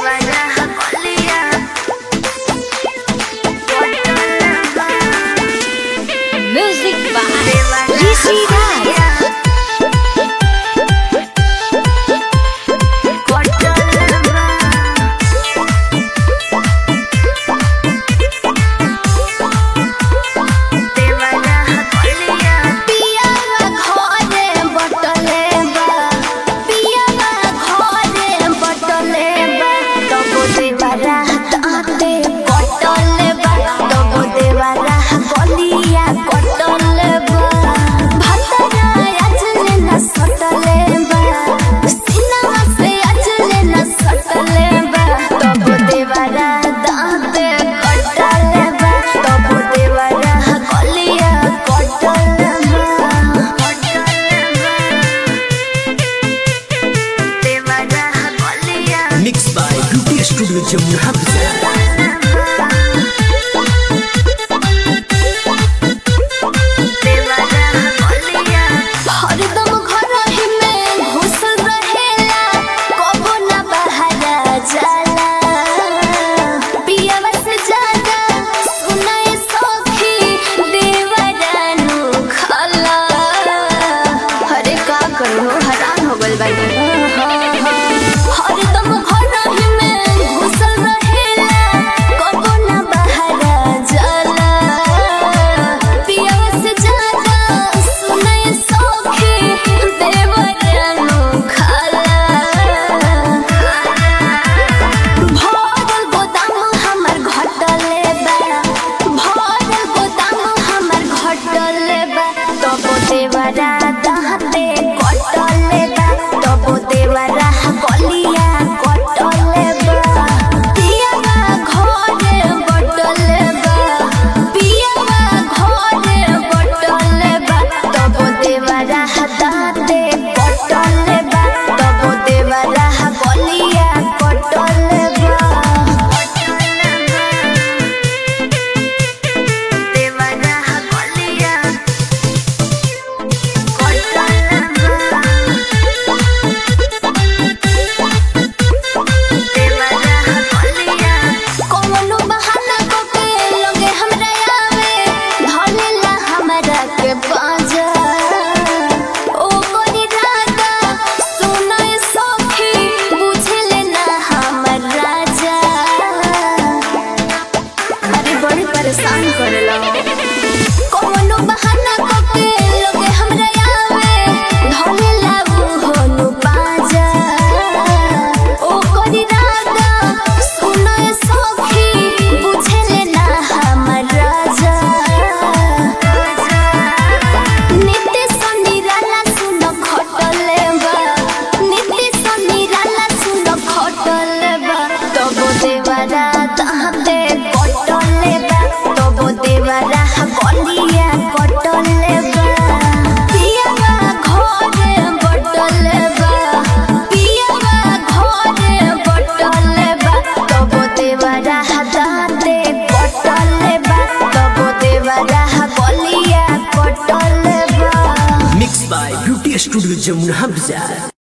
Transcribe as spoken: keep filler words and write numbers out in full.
Music by Rishi Raj. Mixed by Beauty Studio Jamuna Bazaar. परेशान करेला कोनो बहाना करके लोगे हमरा आवे धोलेला वो होनु बाजा ओ कोरी रागा सुनो ए सखी बुझेले ना हमर राजा नित्य सनिराला सुनो खटले बा नित्य सनिराला सुनो खटले बा तब देवरा ताते कटले बा देवरा कलिया कटले बा पियावा घरे बटले बा पियावा घरे बटले बा तब देवरा दाते कटले बा तब देवरा कलिया कटले बा Mixed by Beauty Studio Jamuna Bazaar.